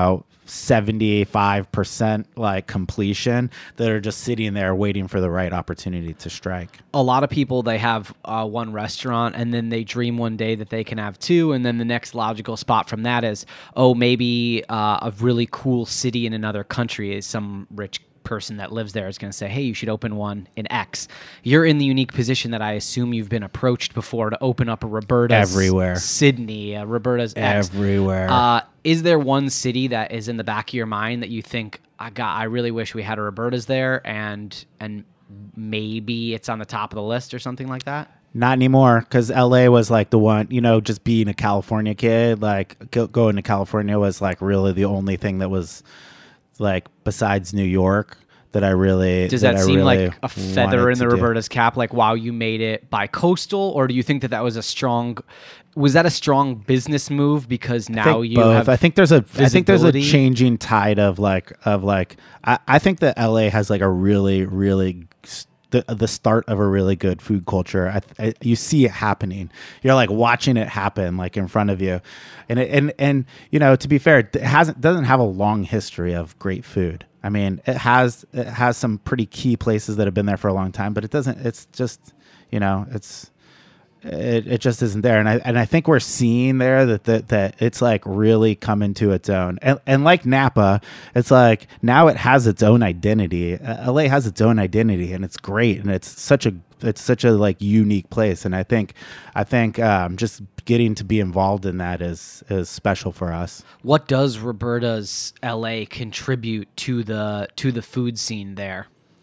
seventy-five percent like completion that are just sitting there waiting for the right opportunity to strike. A lot of people, they have uh, one restaurant and then they dream one day that they can have two. And then the next logical spot from that is, oh, maybe uh, a really cool city in another country is some rich person that lives there is going to say, hey, you should open one in X. You're in the unique position that I assume you've been approached before to open up a Roberta's everywhere. Sydney, a Roberta's X. Everywhere. Uh, is there one city that is in the back of your mind that you think, I got, I really wish we had a Roberta's there, and and maybe it's on the top of the list or something like that? Not anymore, because L A was like the one, you know, just being a California kid, like go, going to California was like really the only thing that was like besides New York that I really does that, that seem really like a feather wanted in the to do. Roberta's cap? Like, wow, you made it bi-coastal, or do you think that that was a strong? Was that a strong business move because now I think you both. have? I think there's a I think there's a visibility? changing tide of like of like I, I think that L A has like a really really the the start of a really good food culture. I, I, you see it happening. You're like watching it happen like in front of you, and it, and and you know, to be fair, it hasn't doesn't have a long history of great food. I mean, it has it has some pretty key places that have been there for a long time, but it doesn't. It's just, you know, it's it, it just isn't there. And I and I think we're seeing there that that, that it's like really coming to its own. And and like Napa, it's like now it has its own identity. Uh, L A has its own identity, and it's great. And it's such a it's such a like unique place. And I think I think um, just getting to be involved in that is is special for us. What does Roberta's L A contribute to the to the food scene there?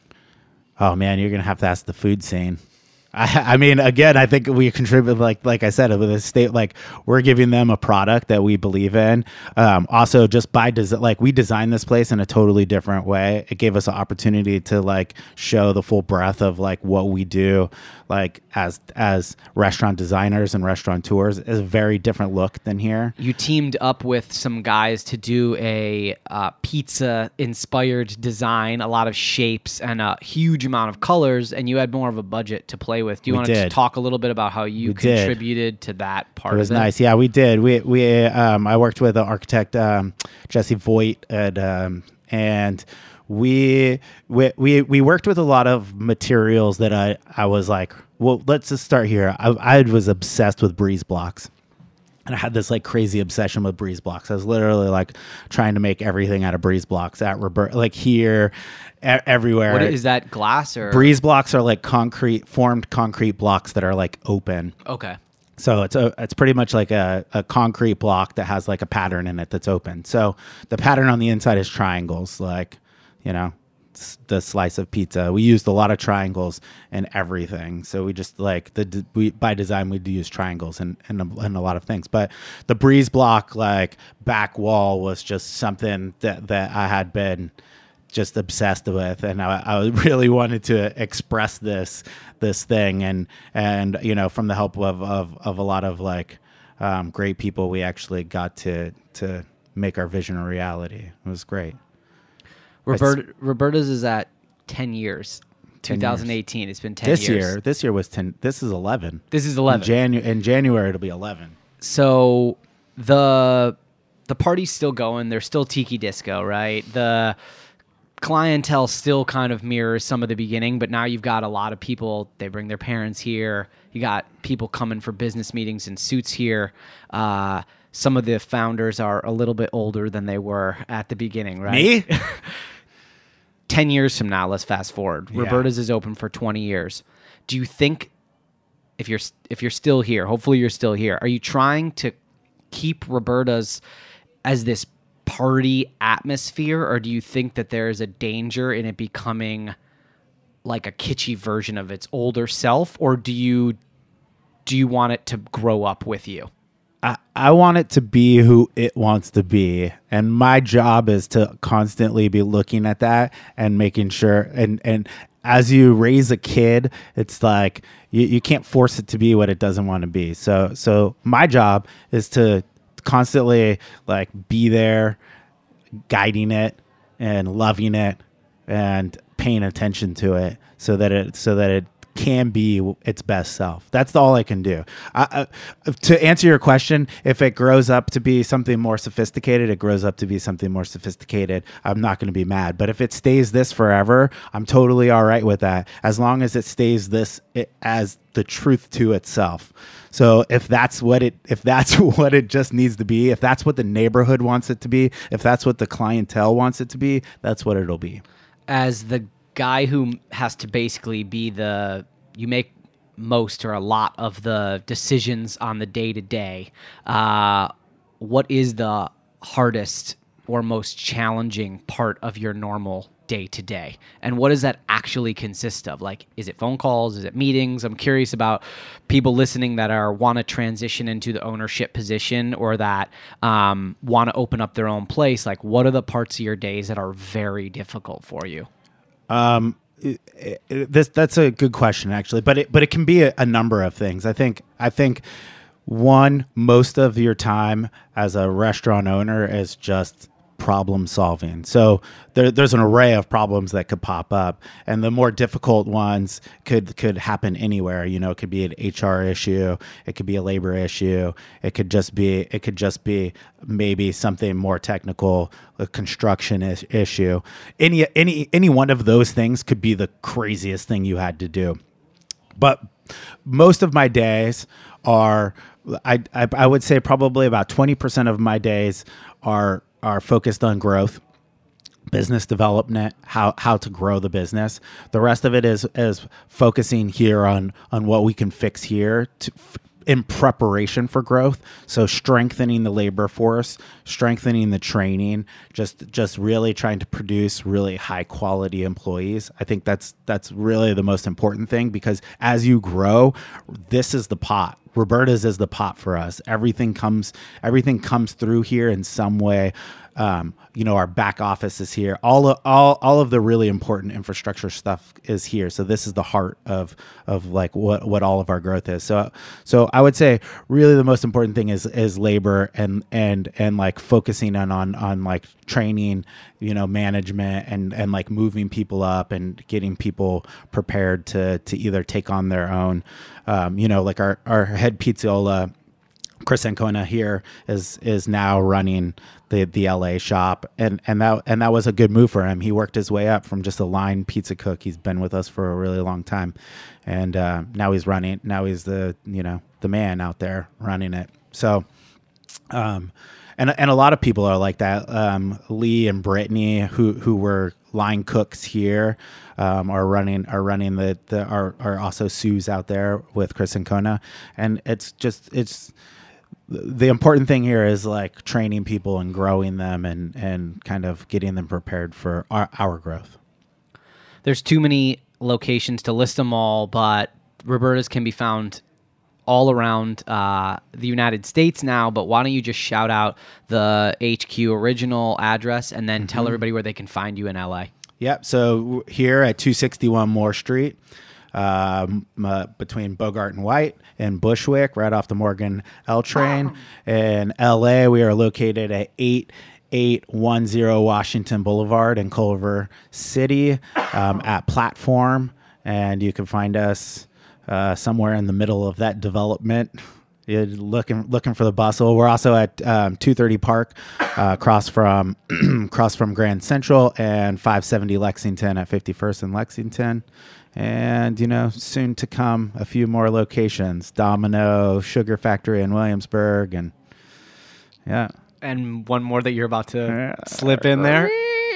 Oh man, you're gonna have to ask the food scene. I, I mean, again, I think we contribute, like like I said, with a state, like we're giving them a product that we believe in. Um, also, just by design, like we designed this place in a totally different way. It gave us an opportunity to like show the full breadth of like what we do, like as as restaurant designers and restaurateurs. Is a very different look than here. You teamed up with some guys to do a uh, pizza-inspired design, a lot of shapes and a huge amount of colors, and you had more of a budget to play with. Do you We want to did. talk a little bit about how you We did. contributed to that part It was of it? nice. Yeah, we did. We we um, I worked with the architect um, Jesse Voigt, and um, and we we we we worked with a lot of materials that I I was like, well, let's just start here. I I was obsessed with breeze blocks. And I had this like crazy obsession with breeze blocks. I was literally like trying to make everything out of breeze blocks at Robert, like here, e- everywhere. What is that, glass or? Breeze blocks are like concrete, formed concrete blocks that are like open. Okay. So it's a it's pretty much like a, a concrete block that has like a pattern in it that's open. So the pattern on the inside is triangles, like, you know, s- the slice of pizza. We used a lot of triangles in everything. So we just like the we by design we'd use triangles and and a, and a lot of things. But the breeze block like back wall was just something that that I had been just obsessed with, and I, I really wanted to express this this thing, and and you know, from the help of of, of a lot of like um, great people, we actually got to to make our vision a reality. It was great. Robert, Roberta's is at ten years. ten twenty eighteen. It's been ten This years. year, this year was ten. This is eleven. This is eleven. In, Janu- in January, it'll be eleven. So the the party's still going. There's still Tiki Disco, right? The clientele still kind of mirrors some of the beginning, but now you've got a lot of people. They bring their parents here. You got people coming for business meetings in suits here. Uh, some of the founders are a little bit older than they were at the beginning, right? Me? ten years from now, let's fast forward. Yeah. Roberta's is open for twenty years. Do you think, if you're if you're still here, hopefully you're still here, are you trying to keep Roberta's as this party atmosphere, or do you think that there is a danger in it becoming like a kitschy version of its older self, or do you do you want it to grow up with you? I, I want it to be who it wants to be. And my job is to constantly be looking at that and making sure. And, and as you raise a kid, it's like you, you can't force it to be what it doesn't want to be. So, so my job is to constantly like be there, guiding it and loving it and paying attention to it so that it, so that it can be its best self. That's all I can do. I, uh, to answer your question, if it grows up to be something more sophisticated, it grows up to be something more sophisticated. I'm not going to be mad. But if it stays this forever, I'm totally all right with that, as long as it stays this it, as the truth to itself. So if that's what it, if that's what it just needs to be, if that's what the neighborhood wants it to be, if that's what the clientele wants it to be, that's what it'll be. As the guy who has to basically be the, you make most or a lot of the decisions on the day to day, uh, what is the hardest or most challenging part of your normal day to day? And what does that actually consist of? Like, is it phone calls? Is it meetings? I'm curious about people listening that are want to transition into the ownership position or that um, want to open up their own place. Like, what are the parts of your days that are very difficult for you? Um, it, it, this that's a good question, actually, but it but it can be a, a number of things. I think I think one, most of your time as a restaurant owner is just problem solving. So there, there's an array of problems that could pop up, and the more difficult ones could could happen anywhere. You know, it could be an H R issue, it could be a labor issue, it could just be it could just be maybe something more technical, a construction is, issue. Any any any one of those things could be the craziest thing you had to do. But most of my days are, I I, I would say probably about twenty percent of my days are are focused on growth, business development, how how to grow the business. The rest of it is is focusing here on on what we can fix here to, in preparation for growth. So strengthening the labor force, strengthening the training, just just really trying to produce really high quality employees. I think that's that's really the most important thing, because as you grow, this is the pot. Roberta's is the pot for us. Everything comes, everything comes through here in some way. Um, you know, our back office is here. All of, all, all of the really important infrastructure stuff is here. So this is the heart of, of like what, what all of our growth is. So, so I would say really the most important thing is, is labor and, and, and like focusing on, on, on like training, you know, management and, and like moving people up and getting people prepared to, to either take on their own, um, you know, like our, our head pizzola, Chris Ancona here is is now running the the L A shop, and and that and that was a good move for him. He worked his way up from just a line pizza cook. He's been with us for a really long time, and uh, now he's running. Now he's the you know the man out there running it. So, um, and and a lot of people are like that. Um, Lee and Brittany, who who were line cooks here, um, are running are running the the are are also sous out there with Chris Ancona, and it's just it's. The important thing here is like training people and growing them and, and kind of getting them prepared for our, our growth. There's too many locations to list them all, but Roberta's can be found all around uh, the United States now. But why don't you just shout out the H Q original address and then mm-hmm. tell everybody where they can find you in L A? Yep. So here at two sixty-one Moore Street, Um, uh, between Bogart and White and Bushwick, right off the Morgan L train. In L A, we are located at eight eight one zero Washington Boulevard in Culver City, um, at Platform, and you can find us uh, somewhere in the middle of that development. You're looking looking for the bustle. We're also at um, two thirty Park, uh, across from across from Grand Central, and five seventy Lexington at fifty-first and Lexington. And, you know, soon to come, a few more locations, Domino, Sugar Factory in Williamsburg, and yeah. And one more that you're about to slip in there?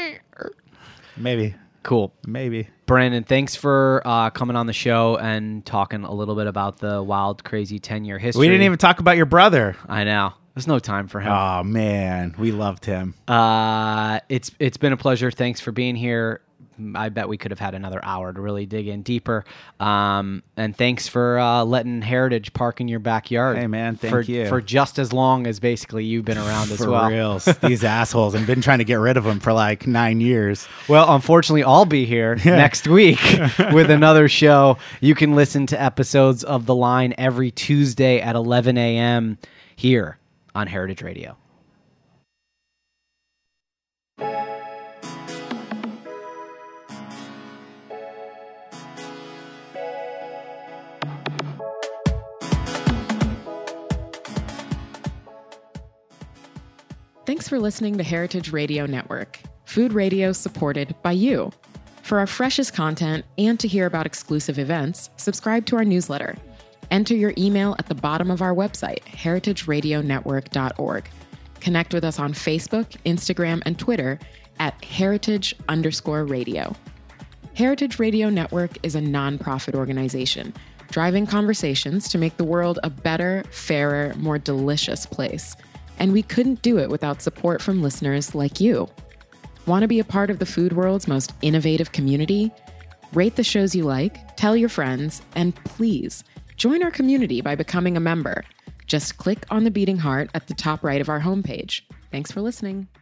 Maybe. Cool. Maybe. Brandon, thanks for uh, coming on the show and talking a little bit about the wild, crazy ten-year history. We didn't even talk about your brother. I know. There's no time for him. Oh, man. We loved him. Uh, it's It's been a pleasure. Thanks for being here. I bet we could have had another hour to really dig in deeper. Um, and thanks for uh, letting Heritage park in your backyard. Hey, man, thank for, you. For just as long as basically you've been around as for well. For reals. These assholes. I've been trying to get rid of them for like nine years. Well, unfortunately, I'll be here next week with another show. You can listen to episodes of The Line every Tuesday at eleven a.m. here on Heritage Radio. Thanks for listening to Heritage Radio Network, food radio supported by you. For our freshest content and to hear about exclusive events, subscribe to our newsletter. Enter your email at the bottom of our website, heritage radio network dot org. Connect with us on Facebook, Instagram, and Twitter at heritage underscore radio. Heritage Radio Network is a nonprofit organization driving conversations to make the world a better, fairer, more delicious place. And we couldn't do it without support from listeners like you. Want to be a part of the food world's most innovative community? Rate the shows you like, tell your friends, and please join our community by becoming a member. Just click on the beating heart at the top right of our homepage. Thanks for listening.